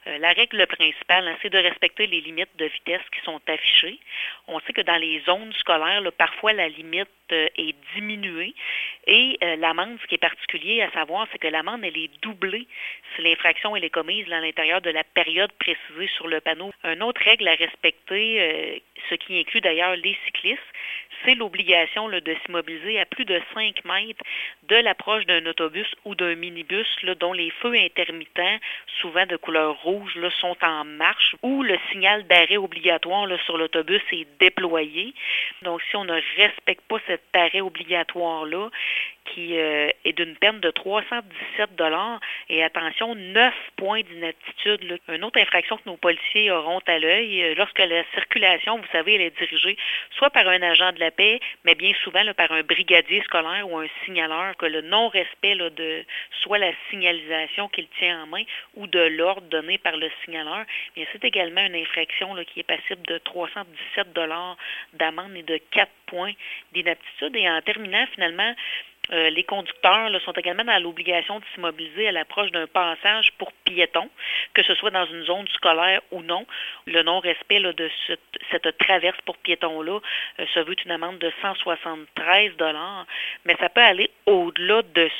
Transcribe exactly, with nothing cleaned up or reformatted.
Euh, la règle principale, hein, c'est de respecter les limites de vitesse qui sont affichées. On sait que dans les zones scolaires, là, parfois la limite euh, est diminuée. Et euh, l'amende, ce qui est particulier à savoir, c'est que l'amende, elle est doublée si l'infraction elle est commise là, à l'intérieur de la période précisée sur le panneau. Une autre règle à respecter, euh, ce qui inclut d'ailleurs les cyclistes, c'est l'obligation là, de s'immobiliser à plus de cinq mètres de l'approche d'un autobus ou d'un minibus là, dont les feux intermittents, souvent de couleur rouge, là, sont en marche, ou le signal d'arrêt obligatoire là, sur l'autobus est déployé. Donc, si on ne respecte pas cet arrêt obligatoire-là, qui euh, est d'une peine de trois cent dix-sept dollars et attention, neuf points d'inaptitude. Là. Une autre infraction que nos policiers auront à l'œil, euh, lorsque la circulation, vous savez, elle est dirigée soit par un agent de la paix, mais bien souvent là, par un brigadier scolaire ou un signaleur, que le non-respect là, de soit la signalisation qu'il tient en main ou de l'ordre donné par le signaleur, bien, c'est également une infraction là, qui est passible de trois cent dix-sept dollars d'amende et de quatre points d'inaptitude. Et en terminant, finalement, Euh, les conducteurs là, sont également dans l'obligation de s'immobiliser à l'approche d'un passage pour piétons, que ce soit dans une zone scolaire ou non. Le non-respect là, de cette, cette traverse pour piétons-là euh, se veut une amende de cent soixante-treize dollars, mais ça peut aller au-delà de